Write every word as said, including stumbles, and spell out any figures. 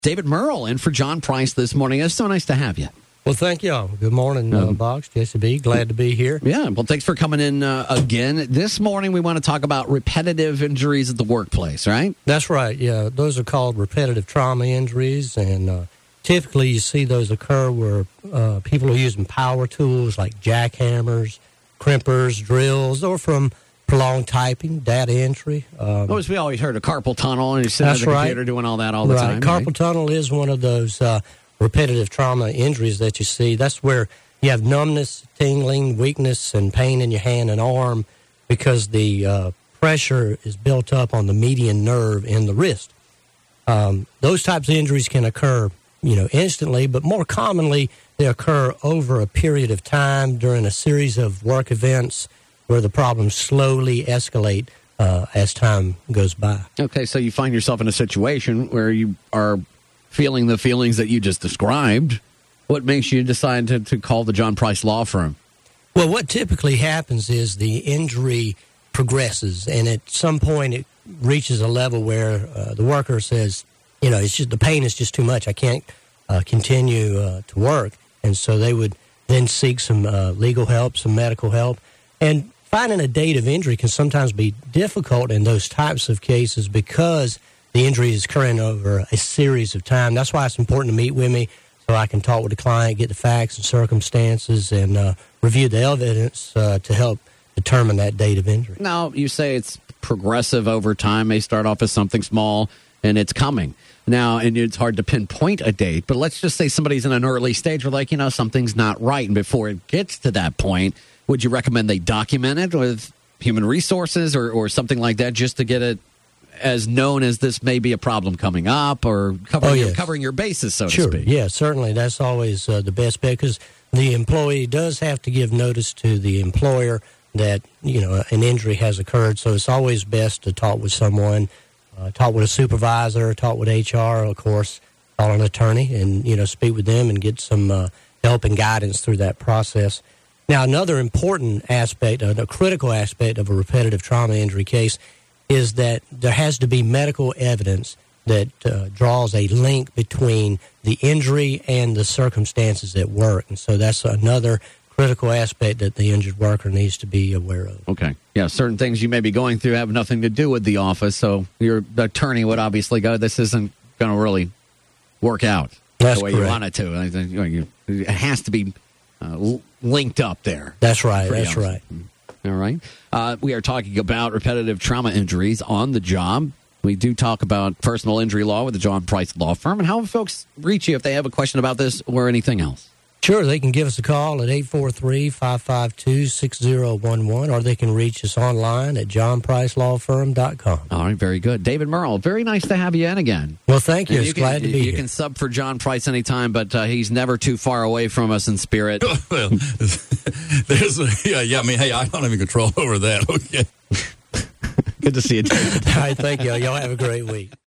David Merle in for John Price this morning. It's so nice to have you. Well, thank you all. Good morning, uh, Box, Jesse B. Glad to be here. Yeah, well, thanks for coming in uh, again. This morning we want to talk about repetitive injuries at the workplace, right? That's right, yeah. Those are called repetitive trauma injuries, and uh, typically you see those occur where uh, people are using power tools like jackhammers, crimpers, drills, or from prolonged typing, data entry. Um, oh, we always heard of carpal tunnel, and you're sitting at the right. computer doing all that all the right. time. Carpal right? tunnel is one of those uh, repetitive trauma injuries that you see. That's where you have numbness, tingling, weakness, and pain in your hand and arm because the uh, pressure is built up on the median nerve in the wrist. Um, those types of injuries can occur, you know, instantly, but more commonly they occur over a period of time during a series of work events where the problems slowly escalate uh, as time goes by. Okay, so you find yourself in a situation where you are feeling the feelings that you just described. What makes you decide to, to call the John Price Law Firm? Well, what typically happens is the injury progresses, and at some point it reaches a level where uh, the worker says, you know, it's just the pain is just too much. I can't uh, continue uh, to work. And so they would then seek some uh, legal help, some medical help. And finding a date of injury can sometimes be difficult in those types of cases because the injury is occurring over a series of time. That's why it's important to meet with me so I can talk with the client, get the facts and circumstances, and uh, review the evidence uh, to help determine that date of injury. Now, you say it's progressive over time. May start off as something small, and it's coming. Now, and it's hard to pinpoint a date, but let's just say somebody's in an early stage where, like, you know, something's not right. And before it gets to that point, would you recommend they document it with human resources or, or something like that just to get it as known as this may be a problem coming up, or covering, oh, yes. your, covering your bases, so sure. to speak? Yeah, certainly. That's always uh, the best bet because the employee does have to give notice to the employer that, you know, an injury has occurred. So it's always best to talk with someone, uh, talk with a supervisor, talk with H R, of course, call an attorney and, you know, speak with them and get some uh, help and guidance through that process. Now, another important aspect, uh, a critical aspect of a repetitive trauma injury case is that there has to be medical evidence that uh, draws a link between the injury and the circumstances at work. And so that's another critical aspect that the injured worker needs to be aware of. Okay. Yeah, certain things you may be going through have nothing to do with the office, so your attorney would obviously go, this isn't going to really work out that's the way correct. you want it to. I think, you know, it has to be uh, linked up there. That's right. That's awesome. right. All right. Uh, we are talking about repetitive trauma injuries on the job. We do talk about personal injury law with the John Price Law Firm. And how will folks reach you if they have a question about this or anything else? Sure, they can give us a call at eight four three, five five two, six zero one one, or they can reach us online at john price law firm dot com. All right, very good. David Merle, very nice to have you in again. Well, thank you. And It's you can, glad to be you here. You can sub for John Price anytime, but uh, he's never too far away from us in spirit. Well, there's a, yeah, yeah, I mean, hey, I don't have any control over that, okay? Good to see you, David. All right, thank you. Y'all have a great week.